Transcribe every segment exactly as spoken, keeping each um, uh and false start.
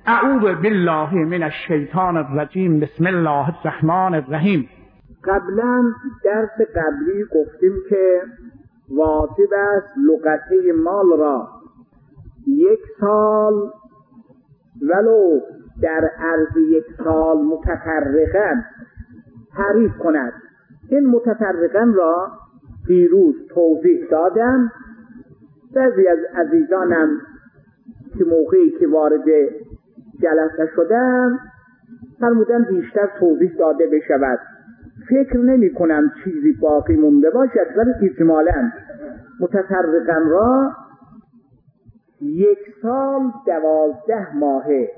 اعوذ بالله من الشیطان الرجیم. بسم الله الرحمن الرحیم. قبلا درس قبلی گفتیم که واجب است لغته مال را یک سال ولو در عرض یک سال متفرقاً تعریف کند. این متفرقاً را دیروز توضیح دادم. بعضی از عزیزانم که موقعی که وارد جلسه شدم فرمودن بیشتر توضیح داده بشود. فکر نمی کنم چیزی باقی مونده باشد، ولی اجمالاً متفرقاً را یک سال دوازده ماهه.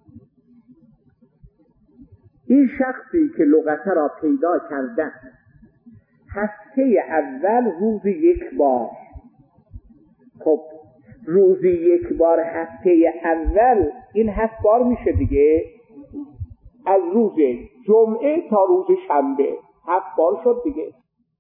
این شخصی که لغته را پیدا کرده هفته اول روزی یک بار، خب روزی یک بار هفته اول این هفت بار میشه دیگه، از روز جمعه تا روز شنبه هفت بار شد دیگه.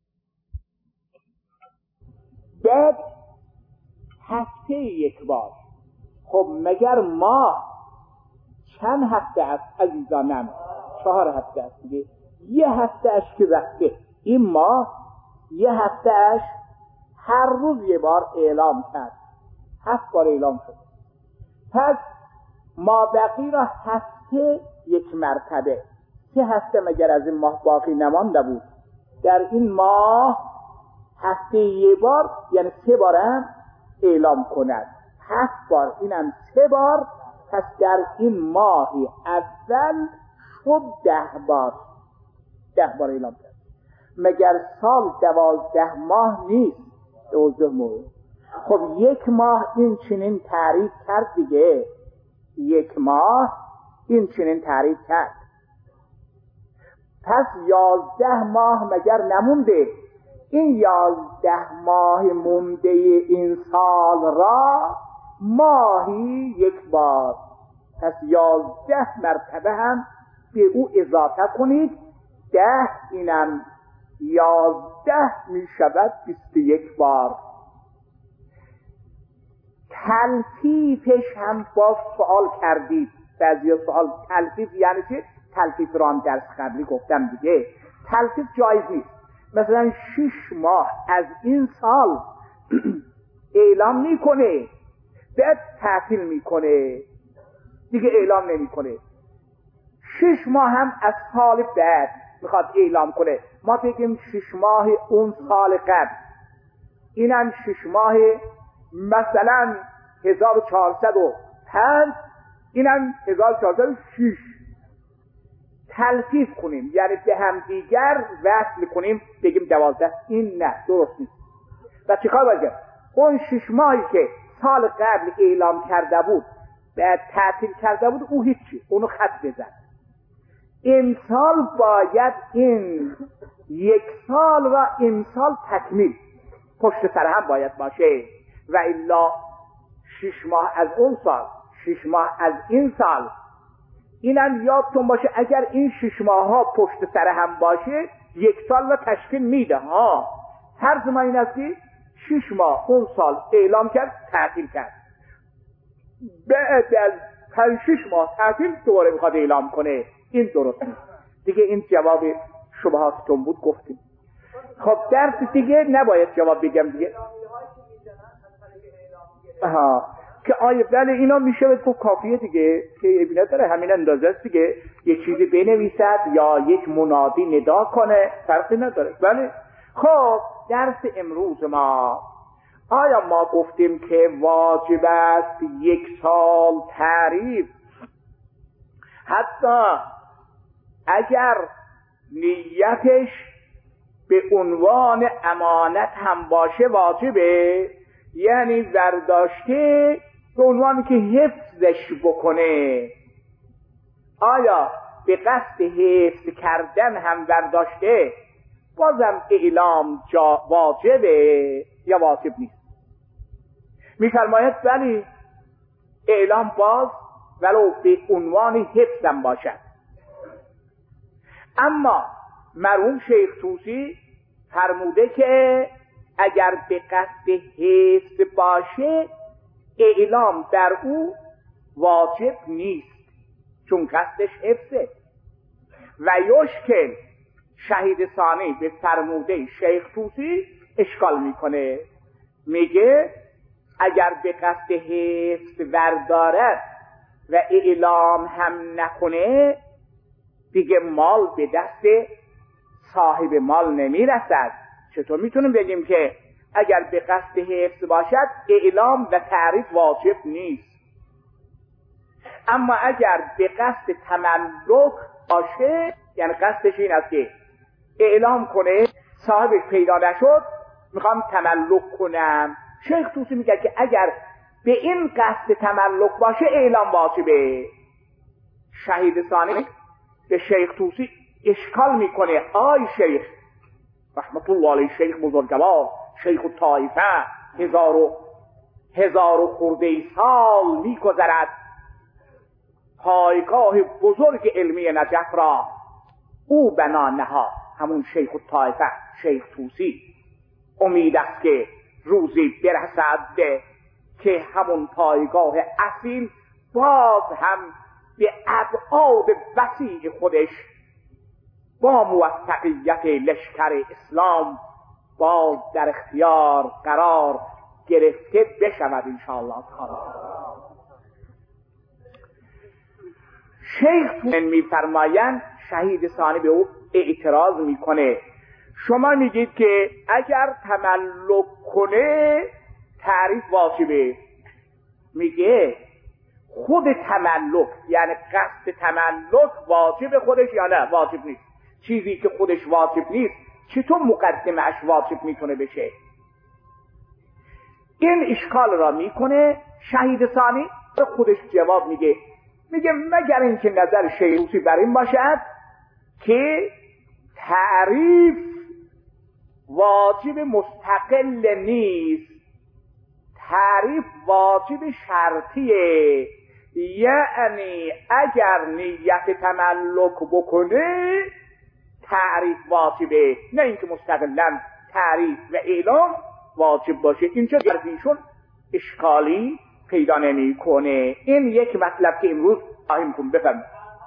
بعد هفته یک بار. خب مگر ماه چند هفته است عزیزانم؟ چهار هفته است دیگه. یه هفته اش که رفته، این ماه یه هفته اش هر روز یه بار اعلام کرد، هفت بار اعلام شد. پس ما بقی را هفته یک مرتبه، سه هفته مگر از این ماه باقی نمانده بود؟ در این ماه هفته یه بار، یعنی سه بار هم اعلام کند، هفت بار، اینم سه بار. پس در این ماهی اول شد ده بار، ده بار اعلام کرد. مگر سال دوازده ماه نیست؟ دوازده ماه. خب یک ماه این چنین تعریف کرد دیگه، یک ماه این چنین تعریف کرد. پس یازده ماه مگر نمونده؟ این یازده ماه مونده این سال را ماهی یک بار، پس یازده مرتبه هم به او اضافه کنید، ده، اینم یازده می شود بیست و یک بار. تلفیفش هم باز سوال کردید. بعضی سوال تلفیف یعنی چه؟ تلفیف را هم درس قبلی گفتم دیگه. تلفیف جایز نیست. مثلا شش ماه از این سال اعلام میکنه، بعد تعطیل میکنه دیگه، اعلام نمیکنه. شش ماه هم از سال بعد میخواد اعلام کنه، ما بگیم شش ماه اون سال قبل، اینم شش ماه مثلا هزار و چهارصد و پنج، اینم هزار و چهارصد و شش. تلفیف کنیم یعنی به هم دیگر وصل کنیم، بگیم دوازده. این نه، درست نیست. و چیکار باید کرد؟ اون شش ماهی که سال قبل اعلام کرده بود بعد تعطیل کرده بود، او هیچی، اونو خط بزن. این سال باید این یک سال و این سال تکمیل پشت سر هم باید باشه، و الا شش ماه از اون سال، شش ماه از این سال. اینم یادتون باشه اگر این شش ماه ها پشت سر هم باشه یک سال و تشکیل میده ها. فرض ما این است که شش ماه اون سال اعلام کرد، تعطیل کرد، بعد از پنج شش ماه تعطیل دوباره میخواد اعلام کنه، این درست نیست دیگه. این جواب شبهاتتون بود گفتیم. خب درس دیگه نباید جواب بگم دیگه. آها که آیه بله اینا میشه گفت کافیه دیگه، که ابینت داره همین اندازه است دیگه. یه چیزی بنویسد یا یک منادی ندا کنه، فرقی نداره. بله. خب درس امروز ما، آیا ما گفتیم که واجب است یک سال تعریف؟ حتی اگر نیتش به عنوان امانت هم باشه واجبه، یعنی برداشته به عنوان که حفظش بکنه. آیا به قصد حفظ کردن هم برداشته، بازم اعلام جا واجبه یا واجب نیست؟ میفرماید ولی اعلام باز ولو به عنوان حفظ هم باشد. اما مرحوم شیخ طوسی فرموده که اگر به قصد حفظ باشه اعلام در او واجب نیست. چون قصدش حفظه. و یشکل شهید ثانی به فرموده شیخ طوسی اشکال میکنه، میگه اگر به قصد حفظ وردارد و اعلام هم نکنه دیگه مال به دست صاحب مال نمیرسد. چطور میتونیم بگیم که اگر به قصد حفظ باشد اعلام و تعریف واجب نیست، اما اگر به قصد تملک باشه، یعنی قصدش این است که اعلام کنه صاحبش پیدا نشد میخوام تملک کنم، شیخ طوسی میگه که اگر به این قصد تملک باشه اعلام واجبه. شهید ثانی به شیخ طوسی اشکال میکنه، آی شیخ رحمت الله علیه، شیخ بزرگوار، شیخ الطائفه، هزار و هزار و خورده سال میگذرد پایگاه بزرگ علمی نجف را او بنا نهاد، همون شیخ الطائفه شیخ طوسی. امید است که روزی برسد که همون پایگاه اصیل باز هم به ابعاد وسیع خودش با موفقیت لشکر اسلام باز در اختیار قرار گرفته بشود انشاءالله تعالی. شیخ طوسی میفرمایند شهید ثانی به او اعتراض میکنه، شما میگید که اگر تملک کنه تعریف واجبه. میگه خود تملک یعنی قصد تملک واجب خودش یا نه؟ واجب نیست. چیزی که خودش واجب نیست چطور مقدمه‌اش واجب میتونه بشه؟ این اشکال را میکنه شهید ثانی، خودش جواب میگه، میگه مگر اینکه نظر شیخ طوسی بر این باشد که تعریف واجب مستقل نیست، تعریف واجب شرطیه، یعنی اگر نیت تملک بکنه تعریف واجبه، نه اینکه مستقلا تعریف و اعلام واجب باشه. اینجا درشون اشکالی پیدا نمی کنه. این یک مطلب که امروز خواهیم کن. بفرمایید.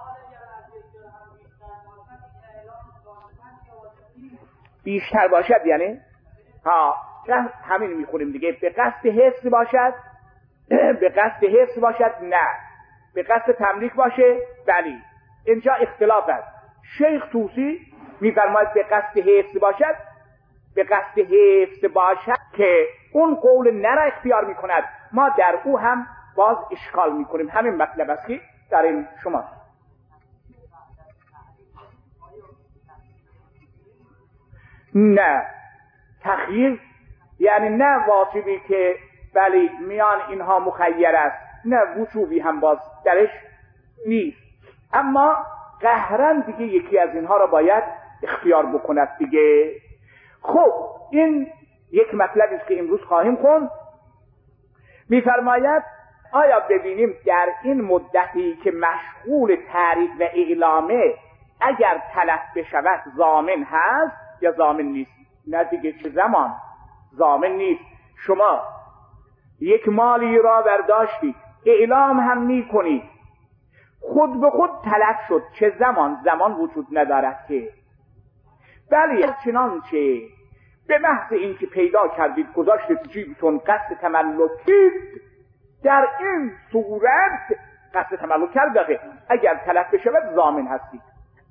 بیشتر باشد یعنی ها همین میخونیم دیگه، به قصد حفظ باشد، به قصد حفظ باشد نه، به قصد تملیک باشه بلی. اینجا اختلاف است. شیخ طوسی میفرماید به قصد حفظ باشد، به قصد حفظ باشد که اون قول نه را اختیار میکند، ما در او هم باز اشکال میکنیم. همین مطلب است که در این شما نه تخییر یعنی نه واجبی که بلی میان اینها مخیر است، نه وجوبی هم باز درش نیست، اما قهرن دیگه یکی از اینها را باید اختیار بکند دیگه. خب این یک مطلبی است که امروز خواهیم خوند. میفرماید آیا ببینیم در این مدتی که مشغول تعریف و اعلامه اگر تلف بشود ضامن هست یا ضامن نیست؟ نه دیگه، چه زمان ضامن نیست. شما یک مالی را برداشتید، اعلام هم میکنید، خود به خود تلف شد، چه زمان؟ زمان وجود ندارد که. بلی چنانچه به محض اینکه پیدا کردید گذاشتید تو جیبتون قصد تملکید، در این صورت قصد تملک کرده، اگر تلف بشود ضامن هستید.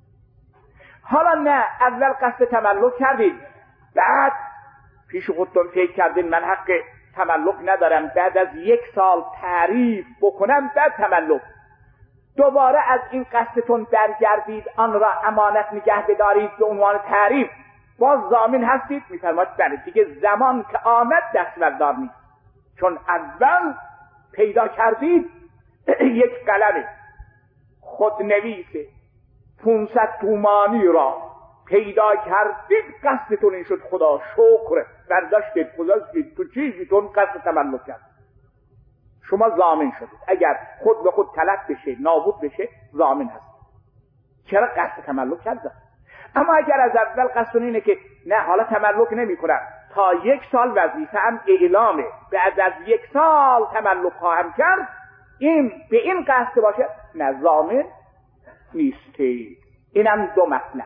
حالا نه، اول قصد تملک کردید، بعد پیش خودتون فکر کردین من حق تملک ندارم، بعد از یک سال تعریف بکنم بعد تملک، دوباره از این قصدتون برگردید آن را امانت نگه بدارید به عنوان تعریف، باز ضامن هستید؟ میفرماید بله دیگه، زمان که آمد دستبردار نیست، چون اول پیدا کردید یک قلم خودنویس پونصد تومانی را پیدا کردید، قصدتون این شد خدا شکر، برداشتید گذاشتید تو چیزتون، قصد تملک کرد، شما ضامن شدید. اگر خود به خود تلف بشه، نابود بشه، ضامن هست. چرا؟ قصد تملک کرد. اما اگر از اول قصدتون اینه که نه حالا تملک نمی کنم، تا یک سال وظیفه هم اعلامه، بعد از یک سال تملک خواهم کرد، این به این قصد باشه، نه ضامن نیستی. اینم دو مطلب.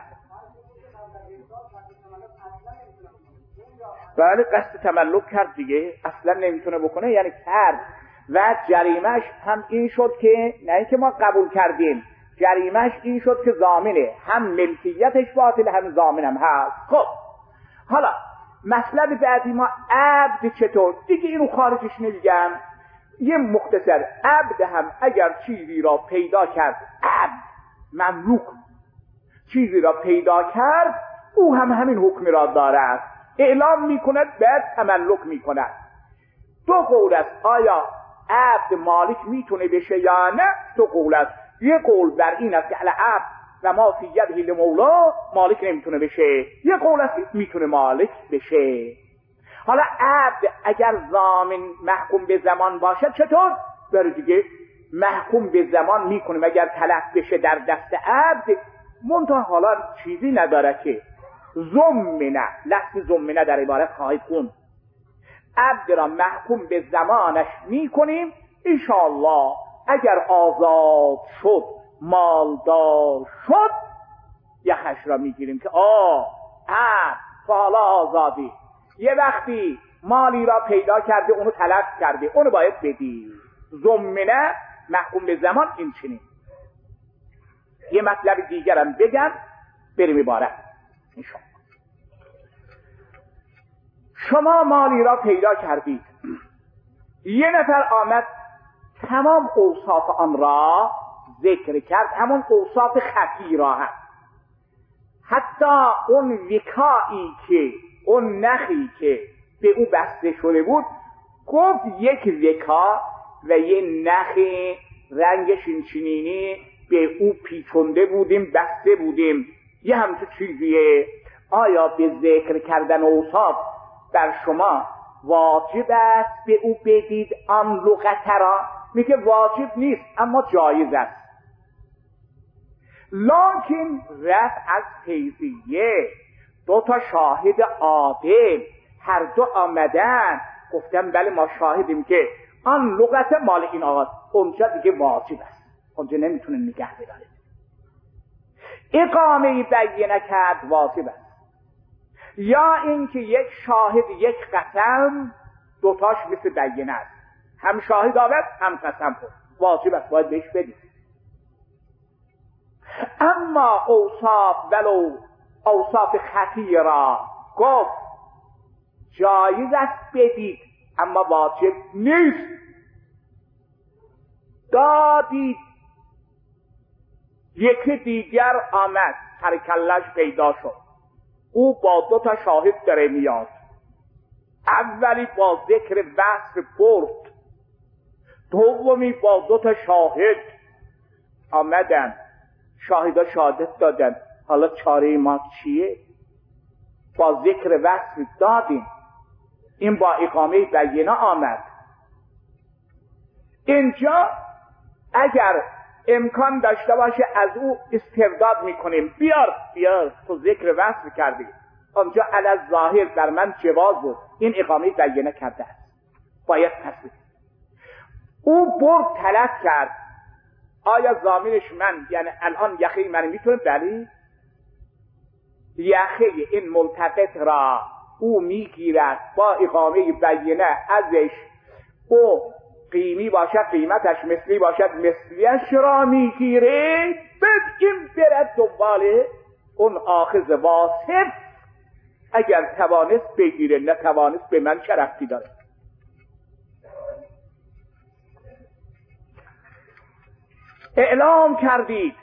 بله قصد تملک کرد دیگه، اصلا نمیتونه بکنه یعنی کرد. و جریمش هم این شد که نه اینکه ما قبول کردیم، جریمش این شد که ضامنه، هم ملکیتش باطل هم ضامنم هست. خب حالا مطلب بعدی ما عبد چطور دیگه، اینو خارجش نمیگم، یه مختصر. عبد هم اگر چیزی را پیدا کرد، عبد مملوک چیزی را پیدا کرد، او هم همین حکم را دارد، اعلام میکند بعد تملک میکند. دو قول است، آیا عبد مالک میتونه بشه یا نه؟ دو قول است. یه قول بر این است که العبد و ما فی یده لمولا، مالک نمیتونه بشه. یه قول است میتونه مالک بشه. حالا عبد اگر ضامن محکوم به زمان باشد چطور؟ برای دیگه محکوم به زمان میکنه مگر تلف بشه در دست عبد، منتها حالا چیزی نداره که ضمنه، لفظ ضمنه در عبارت خواهید خوند. عبد را محکوم به زمانش میکنیم، انشاءالله اگر آزاد شد، مالدار شد، یخش را میگیریم که آه عبد تو حالا آزادی، یه وقتی مالی را پیدا کرده اونو تلف کرده، اونو باید بدی. ضمنه محکوم به زمان این چنین. یه مطلب دیگرم بگم بریم عبارت انشاءالله. شما مالی را پیدا کردید، یه نفر آمد تمام اوصاف آن را ذکر کرد، همون اوصاف خفی را هم، حتی اون وکایی که اون نخی که به او بسته شده بود، گفت یک وکا و یه نخ رنگش این چنینی به او پیچونده بودیم، بسته بودیم، یه همچون چیزیه. آیا به ذکر کردن اوصاف بر شما واجب است به او بدید آن لغت را؟ میگه واجب نیست اما جایز است. لکن رفع از فیضیه، دو تا شاهد عادل هر دو آمدن گفتن بله ما شاهدیم که آن لغت مال این آقا، اونجا دیگه واجب است، اونجا نمیتونه نگه بداره. اقامه بینه کرد واجب است، یا اینکه یک شاهد یک قسم دوتاش مثل بینه است، هم شاهد آورد هم قسم خورد، واجب است، باید بهش بدید. اما اوصاف ولو اوصاف خفی را گفت جایز است بدید اما واجب نیست. دادید، یکی دیگر آمد ترکلش پیدا شد، او با دو تا شاهد داره میاد، اولی با ذکر وصف برد، دومی با دو تا شاهد آمدن، شاهدا شهادت دادن، حالا چاره ما چیه؟ با ذکر وصف دادیم، این با اقامه بینه آمد. اینجا اگر امکان داشته باشه از او استرداد میکنیم، بیار بیار تو ذکر وصف کردی، اونجا علی الظاهر در من جواز بود، این اقامه بینه کرده است، باید پس بدید. او برد طلب کرد، آیا ضامنش من، یعنی الان یخه من میتونه؟ بلی، یخه این ملتقط را او میگیرد با اقامه بینه ازش، او قیمی باشد قیمتش، مثلی باشد مثلیش را میگیره، بعد این برد دنبال اون آخذ واصف، اگر توانست بگیره، نتوانست به من چه ربطی داره؟ اعلام کردید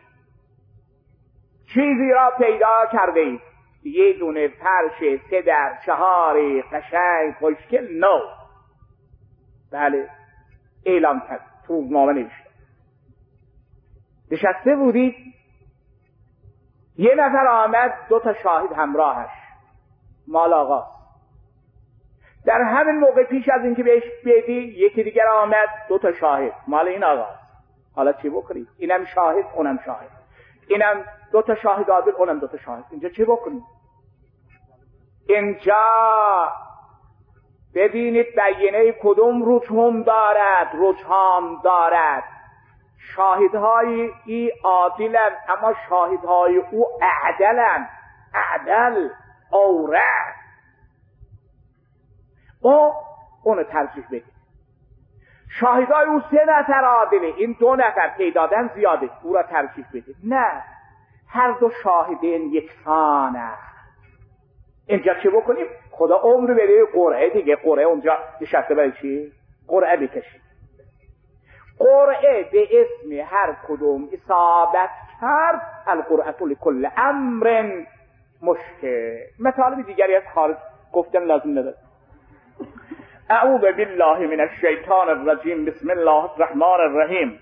چیزی را پیدا کردید، یه دونه فرش سه در چهاری قشنگ خوشگل نو، بله اعلام کرد، تو روزنامه نوشته، نشسته بودید، یه نفر آمد دو تا شاهد همراهش، مال آقاست. در همین موقع پیش از اینکه بهش بدی یکی دیگر آمد دو تا شاهد، مال این آقاست. حالا چی بکنید؟ اینم شاهد اونم شاهد، اینم دو تا شاهد عادل اونم دو تا شاهد، اینجا چی بکنید؟ اینجا ببینید بینه کدوم رجحان دارد، رجحان دارد. شاهدهای ای عادلن اما شاهدهای او اعدلن، اعدل اوره، او اونو ترجیح بده. شاهدهای او سه نفر عادله، این دو نفر تعدادن زیاده، او را ترجیح بده. نه، هر دو شاهدین یکسانه. اینجا چه بکنیم؟ خدا عمر بده قرعه دیگه. قرعه اونجا نشسته برای چی؟ قرعه بکشید. قرعه به اسم هر کدوم اصابت کرد، القرعه لکل امر مشکل. مطالب دیگری از خارج گفتن لازم نداره. اعوذ بالله من الشیطان الرجیم. بسم الله الرحمن الرحیم.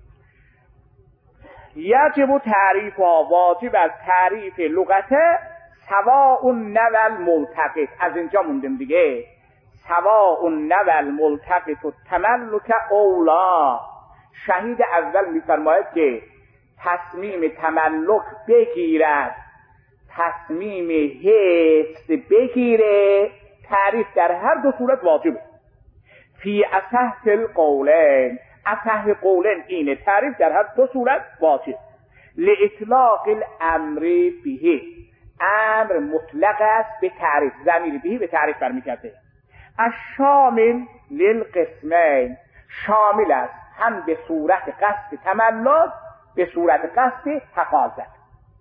یجب تعریف ها، واجب از تعریف لغت سواء نول ملتقط. از اینجا موندیم دیگه. سواء نول ملتقط و تملک اولا. شهید اول میفرماید که تصمیم تملک بگیرد، تصمیم حفظ بگیره، تعریف در هر دو صورت واجبه. فی اصح القولین، اصح قولین اینه، تعریف در هر دو صورت واجب. لاطلاق الامر به، امر مطلق است به تعریف، ضمیر به به تعریف برمیگرده. الشامل للقسمین، شامل است هم به صورت قصد تملک، به صورت قصد حفاظت.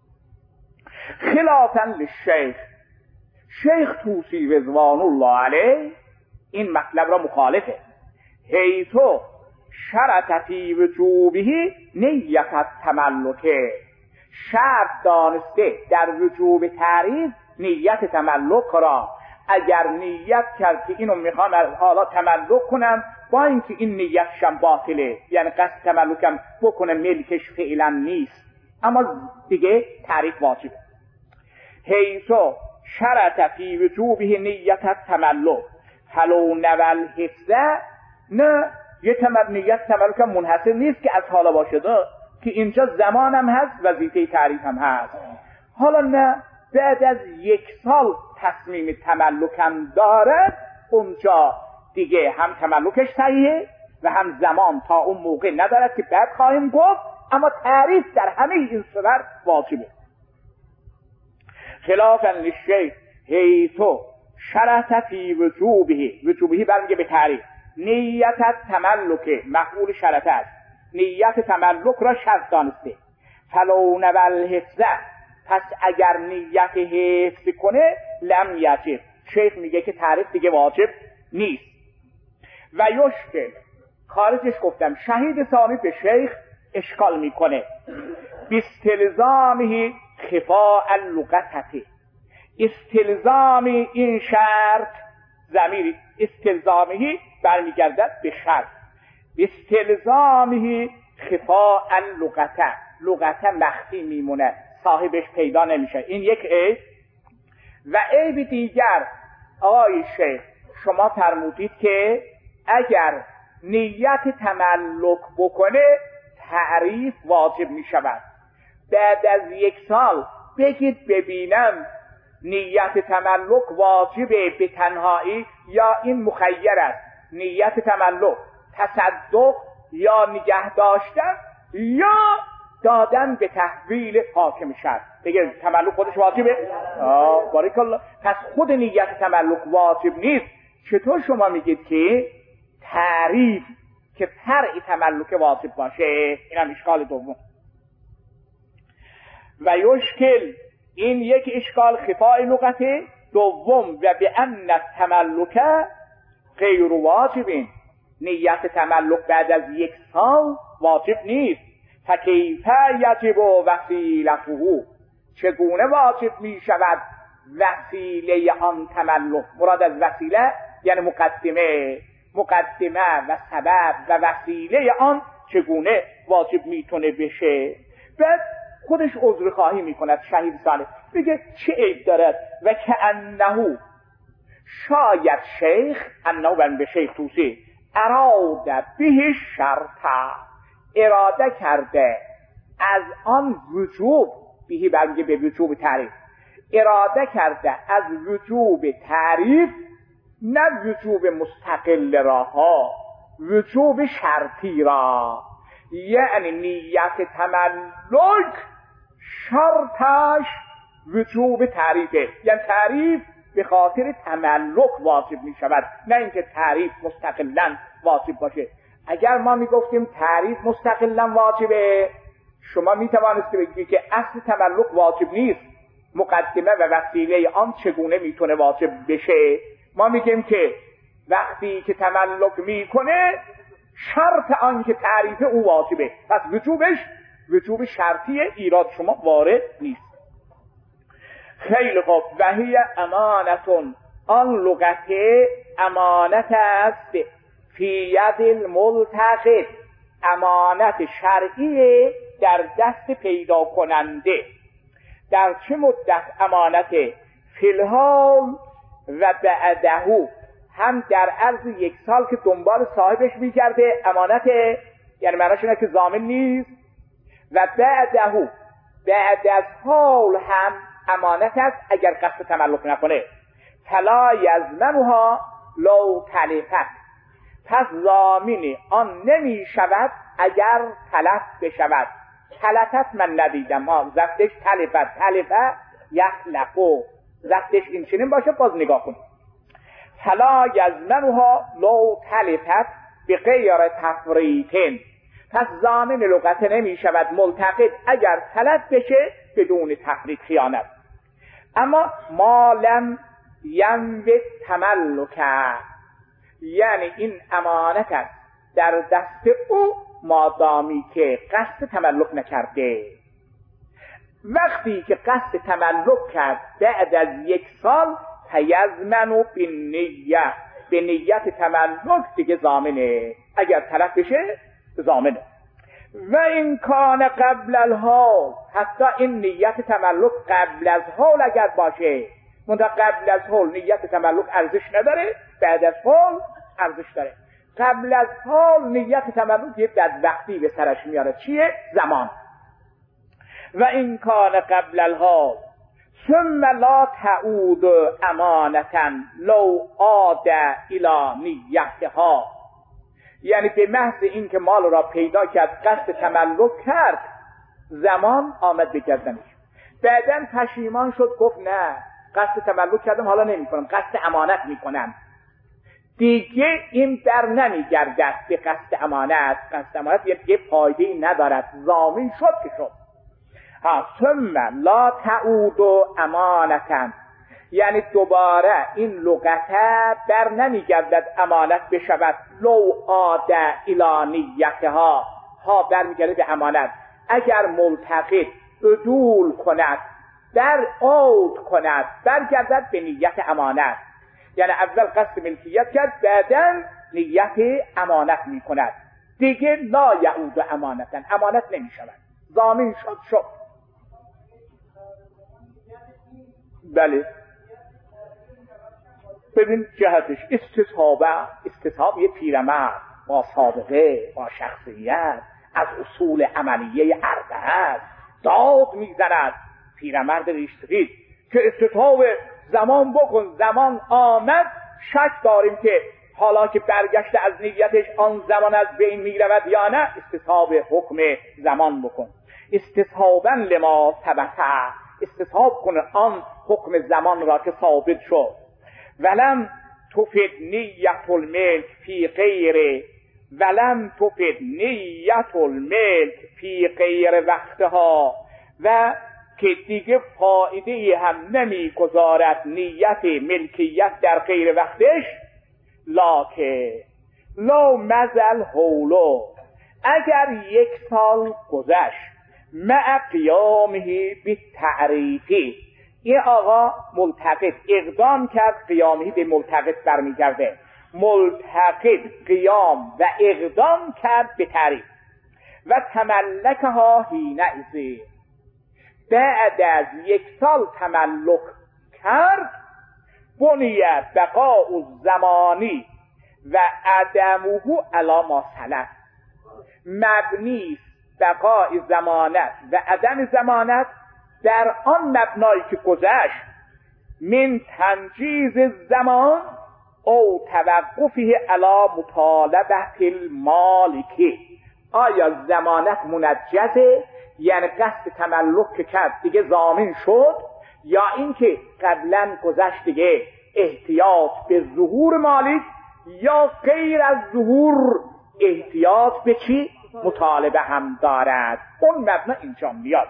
خلافا للشیخ، شیخ توسی رضوان الله علیه این مطلب را مخالفه. حیثو شرط فی وجوبه نیت تملک، شرط دانسته در وجوب تعریف نیت تملک را. اگر نیت کرد که اینو میخوام از حالا تملک کنم، با اینکه این نیتشم باطله، یعنی قصد تملکم بکنه ملکش فعلا نیست، اما دیگه تعریف واجبه. حیثو شرط فی وجوبه نیت تملک فلو نول حفظه، نه یه تمر نیت تملک هم منحصر نیست که از حالا باشه، که اینجا زمانم هست، وظیفه تعریف هم هست. حالا نه، بعد از یک سال تصمیم تملکم دارد، اونجا دیگه هم تملکش صحیحه و هم زمان تا اون موقع ندارد که بعد خواهیم گفت، اما تعریف در همه این صورت واجبه. خلافا للشیخ حیثو شرط فی وجوبه، وجوبه برمیگه به تعریف. نیت تملک مفعول شرط است، نیت تملک را شرط دانسته. فلو نول حفظه، پس اگر نیت حفظ کنه لم یجب، شیخ میگه که تعریف دیگه واجب نیست. و یشکل، خارجش گفتم شهید ثانی به شیخ اشکال میکنه. باستلزامه خفاء اللغته، استلزام این شرط، ضمیر استلزامه برمیگردد به شرط. استلزامه خفاء اللغته، لغته مخفی میمونه، صاحبش پیدا نمیشه. این یک عیب. و عیب دیگر، آقای شیخ شما فرمودید که اگر نیت تملک بکنه تعریف واجب میشود. بعد از یک سال بگید ببینم نیت تملک واجبه به تنهایی یا این مخیر است؟ نیت تملک تصدق یا نگه داشتن یا دادن به تحویل حاکم شد، دیگه تملک خودش واجبه؟ آه بارک الله. پس خود نیت تملک واجب نیست، چطور شما میگید که تعریف که فرع تملک واجب باشه؟ این هم اشکال دوم. و یشکل، این یک اشکال خفاء لغته. دوم و به ان تملک غیر واجبین، نیت تملک بعد از یک سال واجب نیست. فکیف یجب وسیلته، چگونه واجب می شود وسیله آن تملک؟ مراد از وسیله یعنی مقدمه، مقدمه و سبب و وسیله آن چگونه واجب میتونه بشه. بعد خودش عذر خواهی میکند شهید صالح، میگه چه عیب دارد؟ و که انه، شاید شیخ، انه بن به شیخ توسی، اراده به شرطه، اراده کرده از آن وجوب، بهی برمیگه به وجوب تعریف، اراده کرده از وجوب تعریف، نه وجوب مستقل را ها، وجوب شرطی را. یعنی نیت تملک شرطش وجوب تعریفه، یعنی تعریف به خاطر تملک واجب می شود، نه اینکه تعریف مستقلا واجب باشه. اگر ما می گفتیم تعریف مستقلا واجبه، شما می توانست بگید که اصل تملک واجب نیست، مقدمه و وسیله آن چگونه می تونه واجب بشه. ما میگیم که وقتی که تملک میکنه شرط آن که تعریف او واجبه، پس وجوبش وجوب شرطی ایراد شما وارد نیست. خیلی خوب. و هی امانتون، آن لغت امانت است، فی ید الملتقط، امانت شرعی در دست پیدا کننده. در چه مدت امانت؟ فی الحال و بعدهو، هم در عرض یک سال که دنبال صاحبش میگرده امانت، یعنی معناش اینه که ضامن نیست. و بعدهو، بعد از حال هم امانت است اگر قصد تملک نکنه. فلا یضمنها لو تلفت، پس ضامن آن نمی شود اگر تلف بشود. تلفت من ندیدم، ها زفتش تلفت، تلفه یخلقو، زفتش این چنین باشه، باز نگاه کن. فلا یضمنها لو تلفت بغیر تفریط، پس ضامن لغت نمی شود ملتقط اگر تلف بشه بدون تفریط، خیانت. اما ما لم ینوی تملک، یعنی این امانت است در دست او مادامی که قصد تملک نکرده. وقتی که قصد تملک کرد بعد از یک سال، فیضمن بالنیه، به نیت تملک دیگه ضامنه، اگر تلف بشه ضامنه. و این کان قبل الحال، حتی این نیت تملک قبل از حال اگر باشه، منتها قبل از حال نیت تملک ارزش نداره، بعد از حال ارزش داره. قبل از حال نیت تملک یه بدبختی به سرش میاره، چیه؟ زمان. و این کان قبل الحال ثم لا تعود امانتا لو عاد الی نیتها، یعنی به محض این که مال را پیدا کرد قصد تملک کرد، زمان آمد به گردنش، بعدن پشیمان شد، گفت نه قصد تملک کردم حالا نمی کنم، قصد امانت می کنم، دیگه این در نمی گردد به قصد امانت. قصد امانت یه فایده‌ای ندارد، ضامن شد که شد. ها ثم لا تعود امانتا، یعنی دوباره این لغت در نمیگردد امانت بشود. لو عاد الی نیتها، ها برمیگرده به امانت. اگر ملتقط عدول کند، در عود کند، برگردد به نیت امانت، یعنی اول قصد ملکیت کرد بعداً نیت امانت می کند، دیگه لا یعود امانتا، امانت نمی شود، ضامن شد شد. بله ببین جهتش استصحابه، استصحاب یه پیرمرد با سابقه، با شخصیت، از اصول عملیه اربعه داد میزند، پیرمرد ریشتگی که استصحاب زمان بکن، زمان آمد، شک داریم که حالا که برگشت از نیتش آن زمان از بین میرود یا نه، استصحاب حکم زمان بکن. استصحابا لما ثبت، استصحاب کنه آن حکم زمان را که ثابت شد. ولم تفد نیت الملک فی غیر، ولم تفد نیت الملک فی غیر وقتها، و که دیگه فایده هم نمی گذارد نیت ملکیت در غیر وقتش. لاکه لو مزل حولو، اگر یک سال گذشت، مع قیامه بالتعریفی، این آقا ملتقط اقدام کرد، قیامه به ملتقط برمیگرده، ملتقط قیام و اقدام کرد به تعریف. و تملکها حینئذ، بعد از یک سال تملک کرد، بنیت بقاء الزمانی و عدمه علی ما سلف، مبنی بقاء زمانت و عدم زمانت در آن مبنایی که گذشت، من تنجیز الزمان او توقفه علی مطالبه المالک، آیا زمانت منجزه، یعنی قصد تملک که کرد دیگه ضامن شد، یا اینکه قبلا گذشت دیگه احتیاط به ظهور مالک، یا غیر از ظهور احتیاط به چی؟ مطالبه هم دارد. اون مبنا اینجا میاد.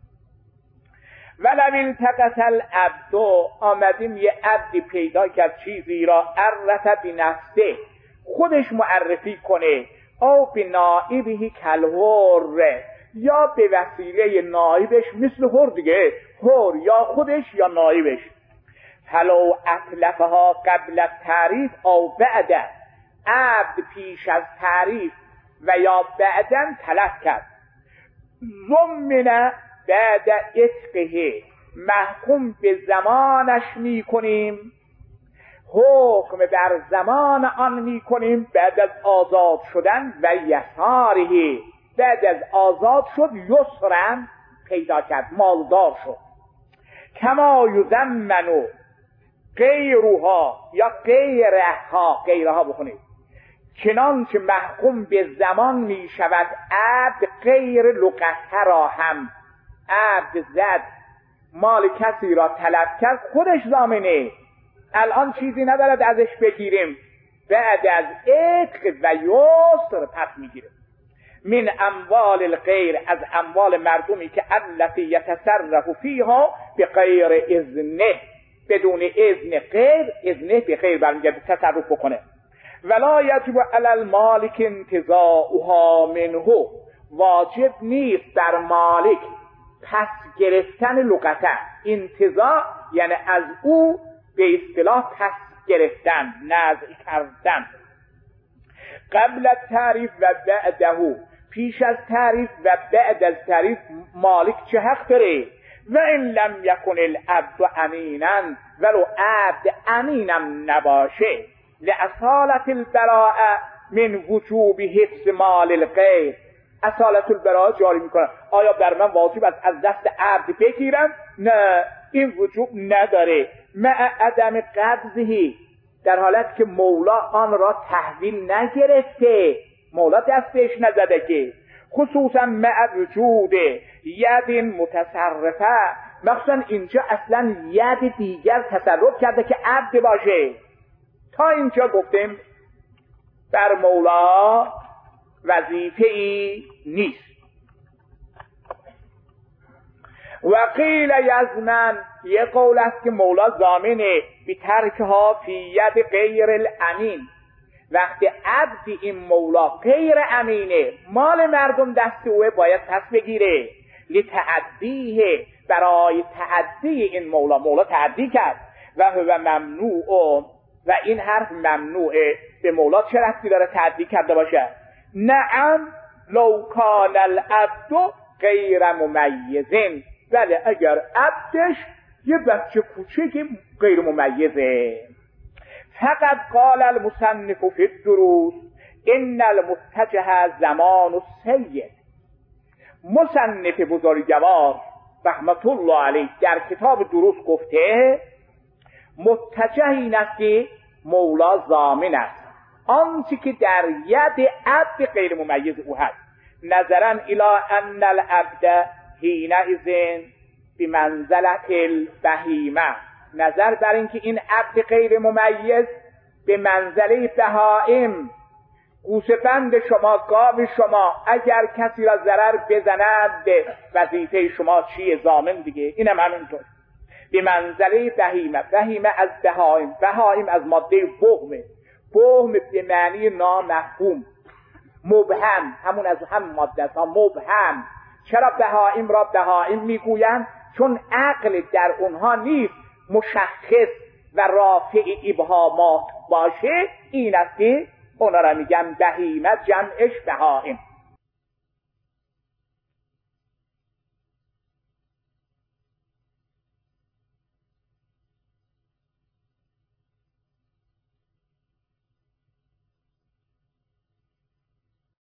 ولو التقط العبد، آمدیم یه عبدی پیدا کرد چیزی را، عرف بنفسه، خودش معرفی کنه، او به نائبه کالحر، یا به وسیله نائبش مثل حر دیگه، حر یا خودش یا نائبش. فلو اطلقها قبل التعریف او بعد، عبد پیش از تعریف و یا بعداً تلف کرد، ضمن بعد عتقه، محکوم به زمانش می کنیم، حکم بر زمان آن می کنیم بعد از آزاد شدن، و یساره، بعد از آزاد شد، یسرن پیدا کرد، مالدار شد. کما یضمن غیرها، یا غیرها، غیرها بخونید، چنانچه محکوم به زمان می شود عبد غیر لقطه را هم. عبد زد، مال کسی را طلب کرد، خودش ضامنه، الان چیزی ندارد ازش بگیریم، بعد از عتق و یسر پس میگیره. من اموال الغیر، از اموال مردمی که التي یتصرف فیها به غیر اذنه، بدون اذن غیر، اذنه به غیر برمیگرده تصرف بکنه. ولا یجب علی المالک انتزاعها منه، واجب نیست در مالک پس گرفتن لقطه. انتزاع یعنی از او به اصطلاح پس گرفتن، نزع کردن. قبل تعریف و بعده، پیش از تعریف و بعد از تعریف مالک چه حق داره؟ و این لم یکن العبد امینا، ولو عبد امینم نباشه، لأصالة البراءة من وجوب حفظ مال الغیر، اصالت البراءه جاری میکنه. آیا بر من واجب است از دست عبد بگیرم؟ نه، این وجوب نداره. مع عدم قبضه، در حالت که مولا آن را تحویل نگرفته، مولا دستش نزده که. خصوصا مع وجود ید متصرفه، مخصوصا اینجا اصلا ید دیگر تصرف کرده که عبد باشه. تا اینجا گفتیم بر مولا وظیفه ای نیست. و قیل یضمن، یه قول است که مولا ضامنه، بی ترکها فی ید غیر الامین، وقتی عبدی این مولا غیر امینه، مال مردم دست اوه، باید پس بگیره. لتعدیه، برای تعدی این مولا، مولا تعدی کرد. و هو ممنوع، و این حرف ممنوعه. به مولا چه ربطی داره تعدی کرده باشه؟ نعم لو کان العبد غیر ممیزین، ولی اگر عبدش یه بچه کوچه غیر ممیزه. فقط قال المصنف فی الدروس ان المتجه زمان السید، مصنف بزرگوار رحمت الله علیه در کتاب دروس گفته متجه این است که مولا ضامن است آنچه که در ید عبد غیر ممیز او هست. نظرا الی ان العبد حینئذ بمنزلة البهیمه، نظر بر اینکه این عبد غیر ممیز به منزله بهائم، گوسفند شما، گاو شما، اگر کسی را ضرر بزند به وظیفه شما چیه؟ ضامن دیگه. اینم همینطور به منزله بهیمه. بهیمه از بهائم، بهائم از ماده بهم، بهم به معنی نامفهوم، مبهم، همون از هم ماده است، مبهم. چرا بهائم را بهائم میگویند؟ چون عقل در اونها نیست مشخص و رافع ابهامات باشه، این است که اونا را میگن بهیمه، جمعش بهائم.